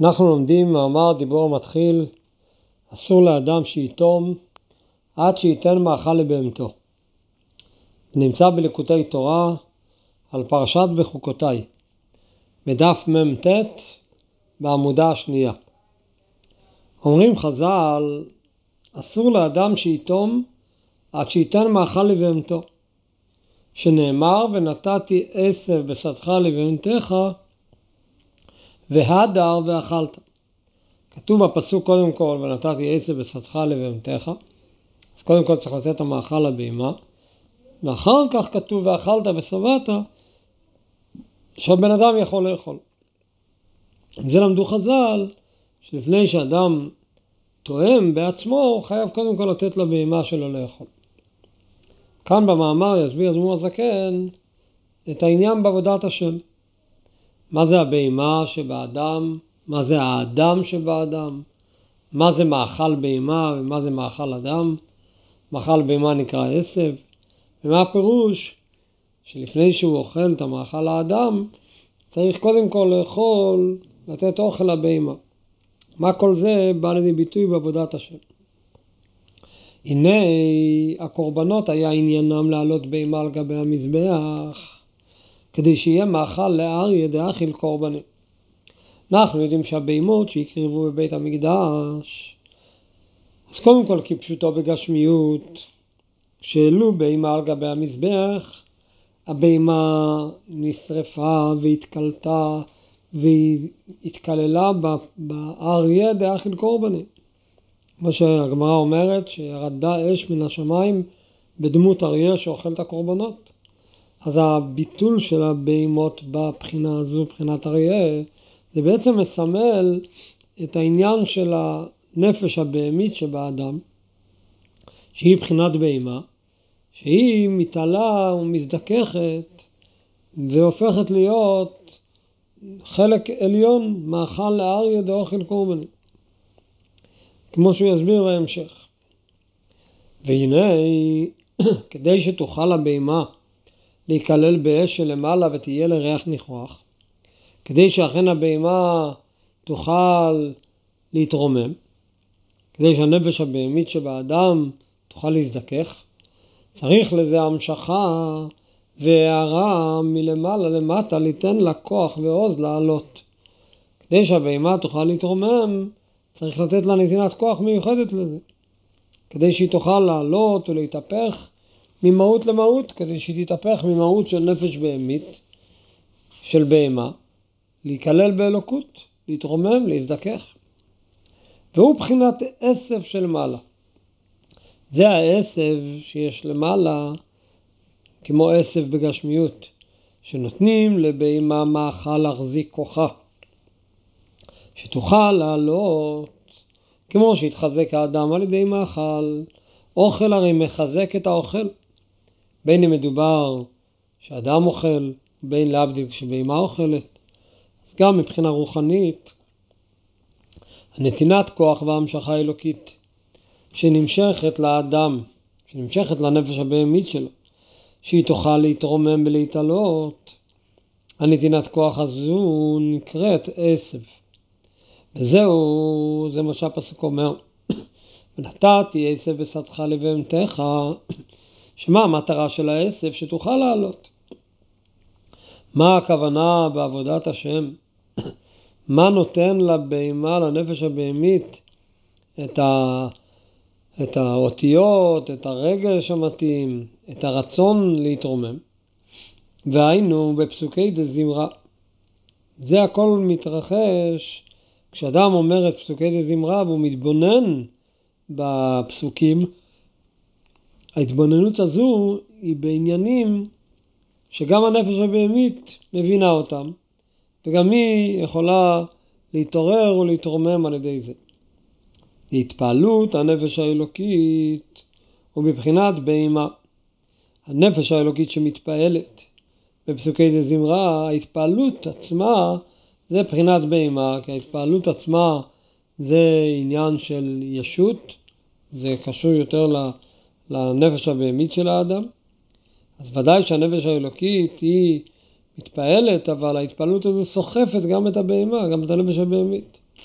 אנחנו לומדים מאמר דיבור מתחיל, אסור לאדם שיתום עד שייתן מאכל לבהמתו. נמצא בליקוטי תורה על פרשת בחוקותיי, בדף מ"ט בעמודה השנייה. אומרים חז"ל, אסור לאדם שיתום עד שייתן מאכל לבהמתו, שנאמר ונתתי עשב בשדך לבהמתך והדר ואכלת. כתוב בפסוק קודם כל ונתתי עשב בשדך לבהמתך, אז קודם כל צריך לתת המאכל לבהמה, ואחר כך כתוב ואכלת ושבעת, שהבן אדם יכול לאכול. זה למדו חז"ל שלפני שאדם תואם בעצמו הוא חייב קודם כל לתת לבהמה שלו לאכול. כאן במאמר יסביר אדמו"ר הזקן את העניין בעבודת השם. מה זה הבהמה שבאדם, מה זה האדם שבאדם, מה זה מאכל בהמה ומה זה מאכל אדם. מאכל בהמה נקרא עשב, ומה הפירוש שלפני שהוא אוכל את המאכל האדם צריך קודם כל לאכול, לתת אוכל לבהמה. מה כל זה בא לידי ביטוי בעבודת השם? הנה הקורבנות היה עניינם לעלות בהמה על גבי המזבח, כדי שיהיה מאכל לאריה דאכיל קורבני. אנחנו יודעים שהבהמות שהקריבו בבית המקדש, אז קודם כל כפשוטו בגשמיות, כשהעלו בהמה על גבי המזבח, הבהמה נשרפה והתקלתה והתקללה באריה דאכיל קורבני. מה שהגמרא אומרת שירדה אש מן השמיים בדמות אריה שאוכל את הקורבנות. אז הביטול של הבהמות בבחינה הזו, בחינת אריה, זה בעצם מסמל את העניין של הנפש הבהמית שבאדם, שהיא בחינת בהמה, שהיא מתעלה ומזדככת והופכת להיות חלק עליון, מאכל לאריה דאכיל קורבני, כמו שהוא יסביר בהמשך. והנה כדי שתוכל הבהמה להיכלל באש שלמעלה ותהיה לריח ניחוח, כדי שאכן הבהמה תוכל להתרומם, כדי שהנפש הבהמית שבאדם תוכל להזדכך, צריך לזה המשכה והערה מלמעלה למטה ליתן לה כוח ועוז לעלות. כדי שהבהמה תוכל להתרומם צריך לתת לה נתינת כוח מיוחדת לזה, כדי שהיא תוכל לעלות ולהתהפך ממהות למהות, כדי שהיא תתהפך ממהות של נפש בהמית, של בהמה, להיכלל באלוקות, להתרומם, להזדכך. והוא בחינת עשב של מעלה. זה העשב שיש למעלה, כמו עשב בגשמיות, שנותנים לבהמה מאכל להחזיק כוחה, שתוכל לעלות, כמו שהתחזק האדם על ידי מאכל. אוכל הרי מחזק את האוכל, בין אם מדובר שאדם אוכל, בין להבדיל כשבהמה אוכלת. אז גם מבחינה רוחנית, הנתינת כוח והמשכה אלוקית שנמשכת לאדם, שנמשכת לנפש הבהמית שלו, שהיא תוכל להתרומם ולהתעלות, הנתינת כוח הזו נקראת עשב. וזהו, זה מה שהפסוק אומר. ונתתי עשב בשדך לבהמתך, שמה המטרה של העשב? שתוכל לעלות. מה הכוונה בעבודת השם? מה נותן לבהמה, לנפש הבהמית, את האותיות, את הרגש המתאים, את הרצון להתרומם? והיינו בפסוקי דזמרה. זה הכל מתרחש כשאדם אומר את פסוקי דזמרה והוא מתבונן בפסוקים. ההתבוננות הזו היא בעניינים שגם הנפש הבהמית מבינה אותם, וגם היא יכולה להתעורר ולהתרומם על ידי זה. התפעלות הנפש האלוקית ובבחינת בהמה. הנפש האלוקית שמתפעלת בפסוקי דזמרה, ההתפעלות עצמה זה בחינת בהמה, כי ההתפעלות עצמה זה עניין של ישות, זה קשור יותר לנפש הבהמית של האדם. אז ודאי שהנפש האלוקית היא מתפעלת, אבל ההתפעלות הזו סוחפת גם את הבהמה, גם את הנפש הבהמית.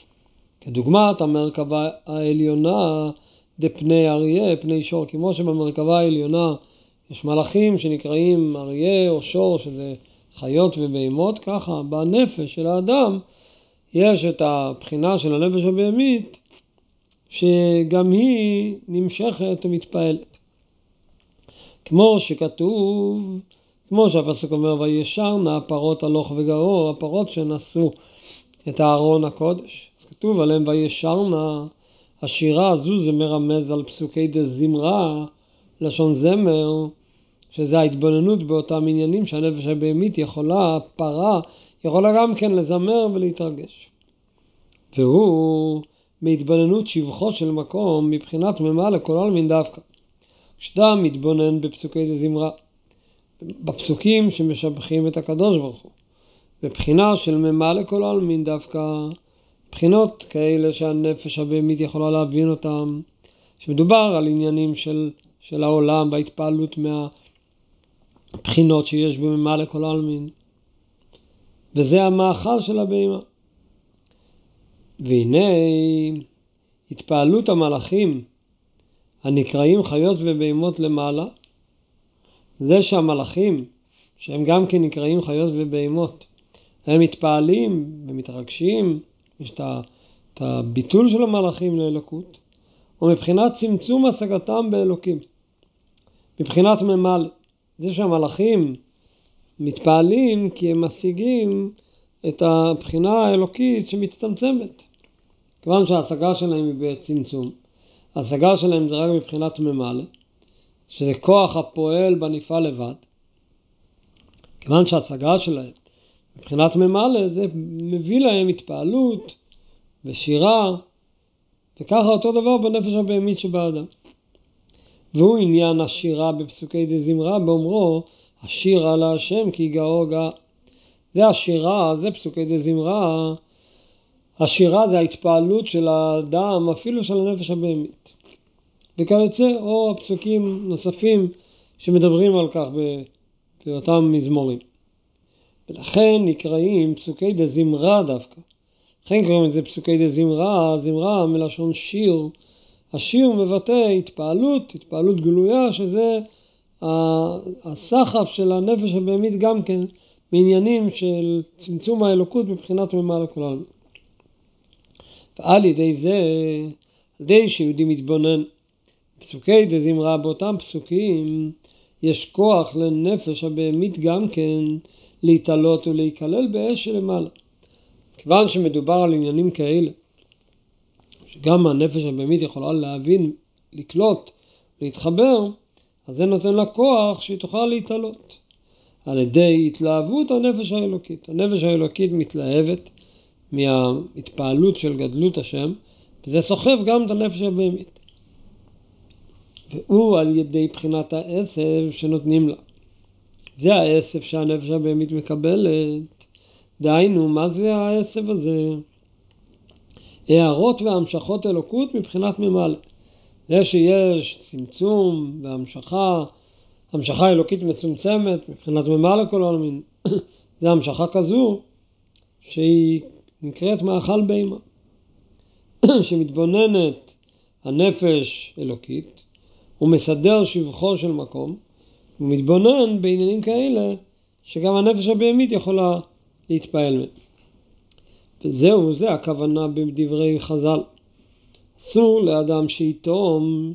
כדוגמת המרכבה העליונה דפני אריה, פני שור, כמו שבמרכבה העליונה יש מלאכים שנקראים אריה או שור, שזה חיות ובהמות, ככה בנפש של האדם יש את הבחינה של הנפש הבהמית, שגם היא נמשכת ומתפעלת. כמו שכתוב, כמו שהפסוק אומר, וישרנה פרות הלוך וגאו, הפרות שנשאו את הארון הקודש. אז כתוב עליהם וישרנה, השירה הזו זה מרמז על פסוקי דזמרה, לשון זמר, שזה ההתבוננות באותם עניינים שהנפש הבהמית יכולה, פרה, יכולה גם כן לזמר ולהתרגש. והוא מהתבוננות שבחו של מקום מבחינת ממלא כל עלמין דווקא. כשאדם מתבונן בפסוקי דזמרה, בפסוקים שמשבחים את הקדוש ברוך הוא, בבחינה של ממלא כל עלמין דווקא, בחינות כאלה שהנפש הבהמית יכולה להבין אותם, שמדובר על עניינים של העולם וההתפעלות מהבחינות שיש בממלא כל עלמין, וזה המאכל של הבהמה. והנה התפעלות המלאכים הנקראים חיות ובהמות למעלה, זה שהמלאכים שהם גם כן נקראים חיות ובהמות, הם מתפעלים ומתרגשים, יש את הביטול של המלאכים לאלוקות, ומבחינת צמצום השגתם באלוקים, מבחינת ממלא, זה שהמלאכים מתפעלים כי הם משיגים את הבחינה האלוקית שמצטמצמת. כיוון שההשגה שלהם היא בצמצום, ההשגה שלהם זה רק מבחינת ממלא, שזה כוח הפועל בנפעל לבד. כיוון שההשגה שלהם מבחינת ממלא, זה מביא להם התפעלות ושירה, וככה אותו דבר בנפש הבהמית שבאדם. והוא עניין השירה בפסוקי דזמרה, באומרו, השירה להשם כי גאו גאה. זה השירה, זה פסוקי דזמרה, השירה זה ההתפעלות של האדם, אפילו של הנפש הבהמית. וכיוצא, או הפסוקים נוספים שמדברים על כך באותם מזמורים. ולכן נקראים פסוקי דזמרה דווקא. לכן קוראים את זה פסוקי דזמרה, זמרה מלשון שיר. השיר מבטא התפעלות גלויה, שזה הסחף של הנפש הבהמית גם כן, מעניינים של צמצום האלוקות מבחינת ממלא כל עלמין. ועל ידי זה, על ידי שיהודי מתבונן פסוקי דזמרה, באותם פסוקים יש כוח לנפש הבהמית גם כן להתעלות ולהיכלל באש שלמעלה. כיוון שמדובר על עניינים כאלה, שגם הנפש הבהמית יכולה להבין, לקלוט, להתחבר, אז זה נותן לה כוח שהיא תוכל להתעלות. על ידי התלהבות הנפש האלוקית. הנפש האלוקית מתלהבת מההתפעלות של גדלות השם, וזה סוחב גם את הנפש הבהמית. והוא על ידי בחינת העשב שנותנים לה. זה העשב שהנפש הבהמית מקבלת. דהיינו, מה זה העשב הזה? הערות והמשכות אלוקות מבחינת ממלא. זה שיש צמצום והמשכה, המשכה אלוקית מצומצמת מבחינת ממלא כל עלמין. זה המשכה כזו שהיא נקראת מאכל בהמה. שמתבוננת הנפש אלוקית, הוא מסדר שבחו של מקום, הוא מתבונן בעניינים כאלה שגם הנפש הבהמית יכולה להתפעל מהם. וזהו, זה הכוונה בדברי חז"ל. אסור לאדם שיתום.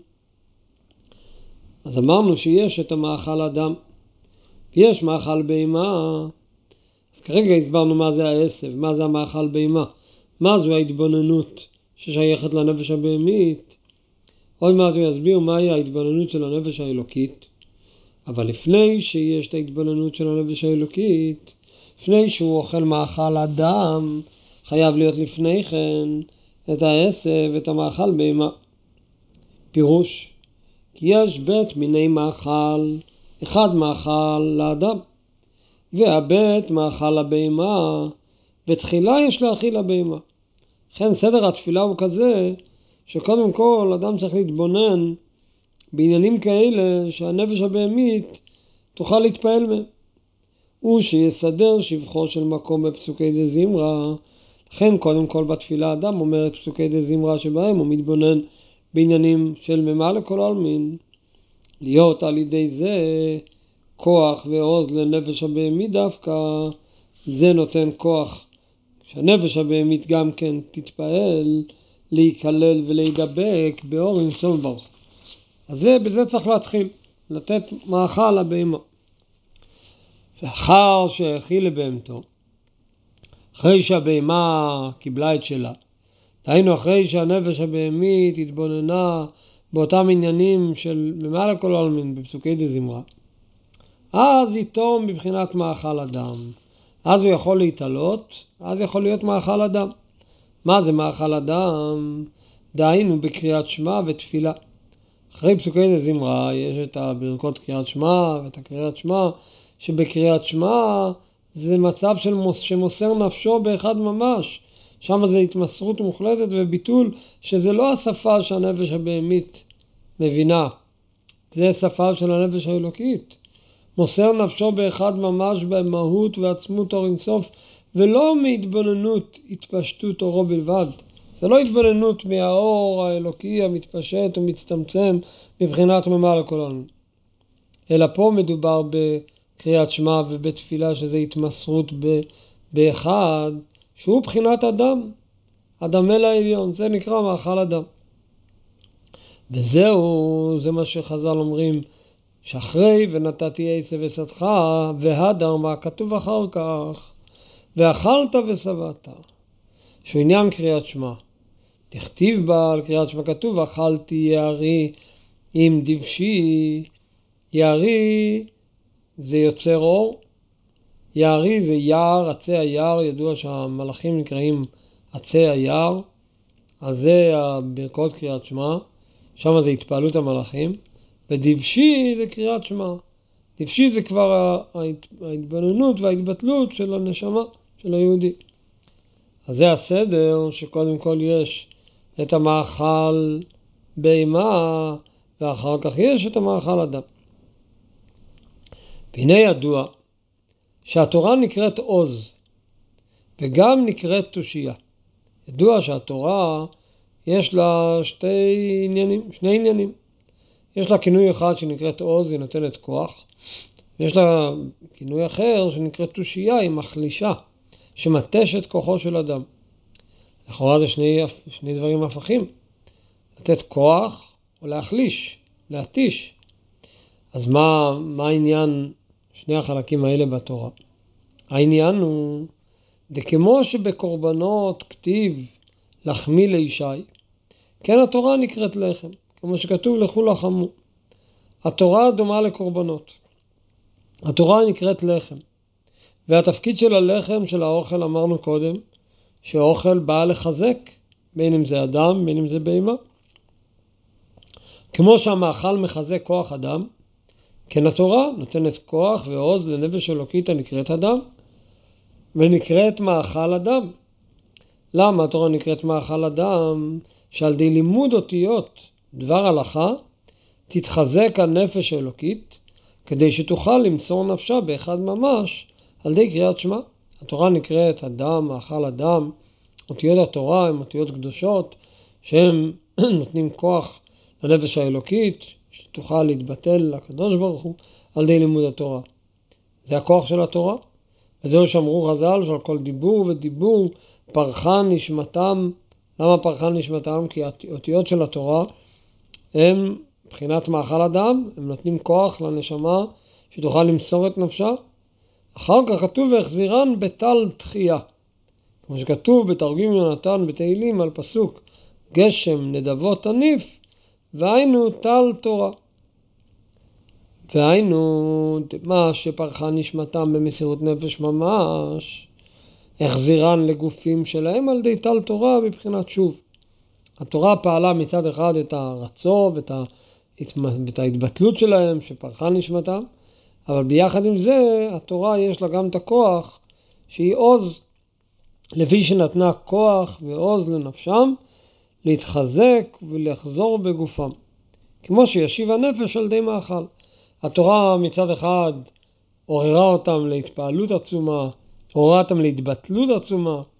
אז אמרנו שיש את המאכל אדם, ויש מאכל בהמה. אז כרגע הסברנו מה זה העשב, מה זה המאכל בהמה, מה זו ההתבוננות ששייכת לנפש הבהמית. עוד מעט הוא יסביר מהי ההתבוננות של הנפש האלוקית. אבל לפני שיש את ההתבוננות של הנפש האלוקית, לפני שהוא אוכל מאכל אדם, חייב להיות לפני כן את העשב, את המאכל בהמה. פירוש, כי יש בית מיני מאכל, אחד מאכל לאדם, והבית מאכל לבהמה, ותחילה יש להאכיל לבהמה. לכן סדר התפילה הוא כזה, שקודם כל אדם צריך להתבונן בעניינים כאלה שהנפש הבהמית תוכל להתפעל מהם. הוא שיסדר שבחו של מקום בפסוקי דזמרה, לכן קודם כל בתפילה אדם אומר את פסוקי דזמרה שבהם הוא מתבונן בעניינים של ממלא כל העלמין, להיות על ידי זה כוח ועוז לנפש הבהמית דווקא, זה נותן כוח שהנפש הבהמית גם כן תתפעל להיכלל ולהידבק באור אינסוף ברוך. אז בזה צריך להתחיל, לתת מאכל לבהמה. ואחר שהאכיל לבהמתו, אחרי שהבהמה קיבלה את שלה, דהיינו אחרי שהנפש הבהמית התבוננה באותם עניינים של ממלא כל העלמין בפסוקי דזמרה, אז יתום בבחינת מאכל אדם. אז הוא יכול להתעלות, אז יכול להיות מאכל אדם. מה זה מאכל אדם? דהיינו בקריאת שמע ותפילה. אחרי פסוקי דזמרה יש את הברכות קריאת שמע ואת הקריאת שמע, שבקריאת שמע זה מצב שמוסר נפשו באחד ממש. שם זה התמסרות מוחלטת וביטול, שזה לא השפה שהנפש הבהמית מבינה, זה שפה של הנפש האלוקית. מוסר נפשו באחד ממש במהות ועצמות אור אינסוף, ולא מהתבוננות התפשטות אורו בלבד. זה לא התבוננות מהאור האלוקי המתפשט ומצטמצם מבחינת ממלא כל העלמין, אלא פה מדובר בקריאת שמע ובתפילה, שזה התמסרות באחד שהוא בחינת אדם, אדם אל העליון. זה נקרא מאכל אדם. וזהו, זה מה שחז"ל אומרים, שאחרי ונתתי עשב ושדך והדר, מה כתוב אחר כך, ואכלת ושבעת, שהוא עניין קריאת שמע. תכתיב בה על קריאת שמע, כתוב אכלתי יערי עם דבשי. יערי זה יוצר אור, יערי זה יער, עצי היער, ידוע שהמלאכים נקראים עצי היער, אז זה הברכות קריאת שמע, שם זה התפעלות המלאכים. ודבשי זה קריאת שמע. דבשי זה כבר ההתבוננות וההתבטלות של הנשמה, של היהודי. אז זה הסדר שקודם כל יש את המאכל בהמה, ואחר כך יש את המאכל אדם. והנה ידוע שהתורה נקראת עוז, וגם נקראת תושייה. ידוע שהתורה יש לה שני עניינים. יש לה כינוי אחד שנקראת עוז, היא נותנת כוח. יש לה כינוי אחר שנקראת תושייה, היא מחלישה, שמתשת כוחו של אדם. לכאורה זה שני דברים הפכים. לתת כוח או להחליש, להתיש. אז מה העניין שני החלקים האלה בתורה? העניין הוא, כמו שבקורבנות כתיב לחמי לישי, כן התורה נקראת לחם. כמו שכתוב לכו לחמו. התורה דומה לקורבנות. התורה נקראת לחם. והתפקיד של הלחם, של האוכל, אמרנו קודם, שהאוכל בא לחזק, בין אם זה אדם, בין אם זה בהמה. כמו שהמאכל מחזק כוח אדם, כן התורה נותנת כוח ועוז לנפש אלוקית הנקראת אדם, ונקראת מאכל אדם. למה התורה נקראת מאכל אדם? שעל די לימוד אותיות דבר הלכה, תתחזק הנפש האלוקית, כדי שתוכל למסור נפשה באחד ממש על די קריאת שמע. התורה נקראת אדם, מאכל אדם. אותיות התורה הן אותיות קדושות, שהן נותנים כוח לנפש האלוקית, שתוכל להתבטל לקדוש ברוך הוא על די לימוד התורה. זה הכוח של התורה. וזהו שאמרו חז"ל, שעל כל דיבור ודיבור פרחה נשמתם. למה פרחה נשמתם? כי האותיות של התורה הם מבחינת מאכל אדם, הם נותנים כוח לנשמה שתוכל למסור את נפשה. אחר כך כתוב והחזירן בטל תחייה, כמו שכתוב בתרגום יונתן בתהילים על פסוק גשם נדבות תניף, והיינו טל תורה. והיינו מה שפרחה נשמתם במסירות נפש ממש, החזירן לגופים שלהם על די טל תורה בבחינת שוב. התורה פעלה מצד אחד את הרצון ואת ההתבטלות שלהם שפרחה נשמתם, אבל ביחד עם זה התורה יש לה גם את הכוח שהיא עוז, לפי שנתנה כוח ועוז לנפשם להתחזק ולחזור בגופם, כמו שישיב הנפש על די מאכל. התורה מצד אחד עוררה אותם להתפעלות עצומה, עוררה אותם להתבטלות עצומה,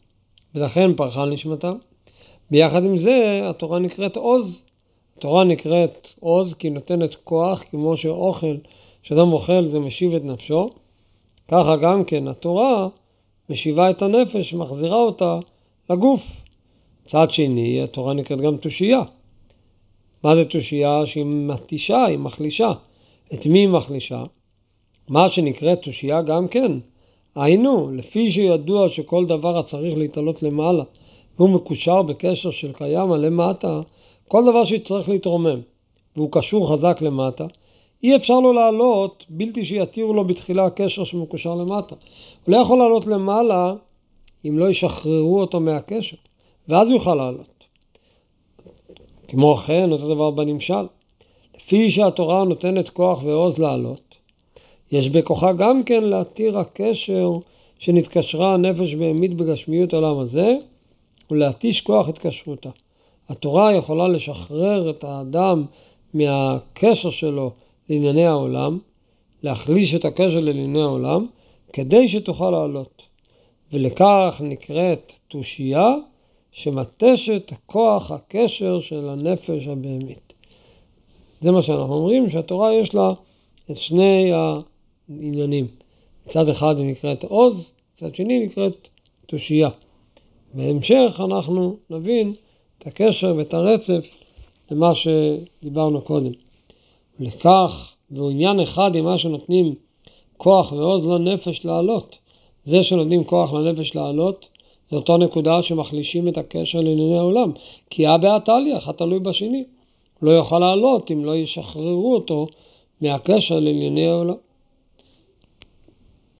ולכן פרחה נשמתה. ביחד עם זה התורה נקראת עוז. התורה נקראת עוז כי נותנת כוח, כמו שאוכל, שאדם אוכל זה משיב את נפשו. ככה גם כן התורה משיבה את הנפש, מחזירה אותה לגוף. צד שני, התורה נקראת גם תושייה. מה זה תושייה? שהיא מתישה, היא מחלישה. את מי היא מחלישה? מה שנקראת תושייה גם כן. היינו, לפי שידוע שכל דבר הצריך להתעלות למעלה, והוא מקושר בקשר של קיים למטה, כל דבר שצריך להתרומם, והוא קשור חזק למטה, אי אפשר לו לעלות בלתי שיתירו לו בתחילה הקשר שמקושר למטה. הוא לא יכול לעלות למעלה אם לא ישחררו אותו מהקשר, ואז הוא יוכל לעלות. כמו כן, אותו דבר בנמשל. לפי שהתורה נותנת כוח ועוז לעלות, יש בכוחה גם כן להתיר הקשר שנתקשרה הנפש בהמית בגשמיות העולם הזה, ולהתיש כוח התקשרותה. התורה יכולה לשחרר את האדם מהקשר שלו לענייני העולם, להחליש את הקשר לענייני העולם, כדי שתוכל לעלות. ולכך נקראת תושייה, שמתשת כוח הקשר של הנפש הבהמית. זה מה שאנחנו אומרים, שהתורה יש לה את שני העניינים. מצד אחד היא נקראת עוז, מצד שני נקראת תושייה. בהמשך אנחנו נבין את הקשר ואת הרצף למה שדיברנו קודם. ולכך, והוא עניין אחד עם מה שנותנים כוח ועוז לנפש לעלות. זה שנותנים כוח לנפש לעלות, זו אותו נקודה שמחלישים את הקשר לענייני העולם. כי הבעתליה, אחד תלוי בשני. הוא לא יוכל לעלות אם לא ישחררו אותו מהקשר לענייני העולם.